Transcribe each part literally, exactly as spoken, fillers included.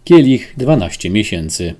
Kielich dwanaście miesięcy.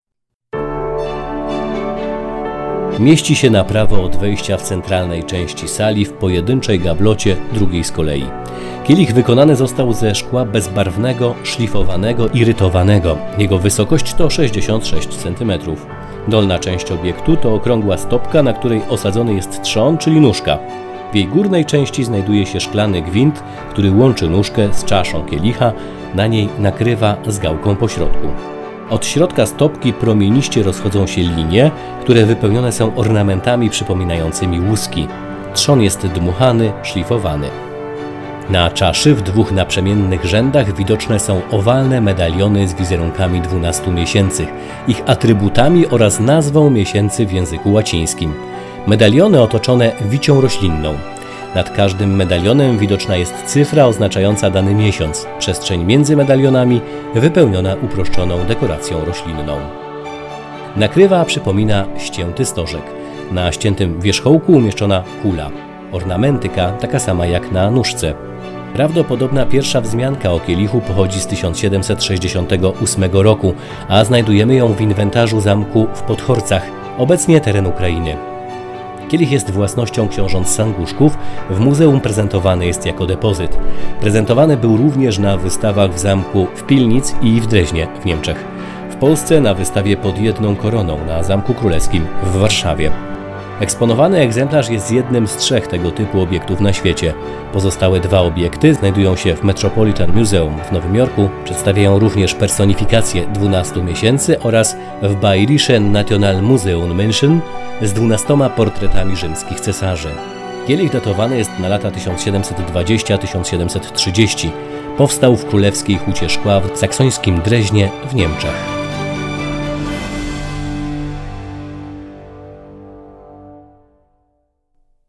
Mieści się na prawo od wejścia w centralnej części sali w pojedynczej gablocie, drugiej z kolei. Kielich wykonany został ze szkła bezbarwnego, szlifowanego i rytowanego. Jego wysokość to sześćdziesiąt sześć centymetrów. Dolna część obiektu to okrągła stopka, na której osadzony jest trzon, czyli nóżka. W jej górnej części znajduje się szklany gwint, który łączy nóżkę z czaszą kielicha, na niej nakrywa z gałką po środku. Od środka stopki promieniście rozchodzą się linie, które wypełnione są ornamentami przypominającymi łuski. Trzon jest dmuchany, szlifowany. Na czaszy w dwóch naprzemiennych rzędach widoczne są owalne medaliony z wizerunkami dwunastu miesięcy, ich atrybutami oraz nazwą miesięcy w języku łacińskim. Medaliony otoczone wicią roślinną. Nad każdym medalionem widoczna jest cyfra oznaczająca dany miesiąc. Przestrzeń między medalionami wypełniona uproszczoną dekoracją roślinną. Nakrywa przypomina ścięty stożek. Na ściętym wierzchołku umieszczona kula. Ornamentyka taka sama jak na nóżce. Prawdopodobna pierwsza wzmianka o kielichu pochodzi z tysiąc siedemset sześćdziesiątego ósmego roku, a znajdujemy ją w inwentarzu zamku w Podhorcach, obecnie teren Ukrainy. Kielich jest własnością książąt Sanguszków, w muzeum prezentowany jest jako depozyt. Prezentowany był również na wystawach w zamku w Pilnic i w Dreźnie w Niemczech. W Polsce na wystawie pod jedną koroną na Zamku Królewskim w Warszawie. Eksponowany egzemplarz jest jednym z trzech tego typu obiektów na świecie. Pozostałe dwa obiekty znajdują się w Metropolitan Museum w Nowym Jorku, przedstawiają również personifikację dwunastu miesięcy oraz w Bayerischen Nationalmuseum München z dwunastoma portretami rzymskich cesarzy. Kielich datowany jest na lata tysiąc siedemset dwudziesty do tysiąc siedemset trzydziestego. Powstał w królewskiej hucie szkła w saksońskim Dreźnie w Niemczech.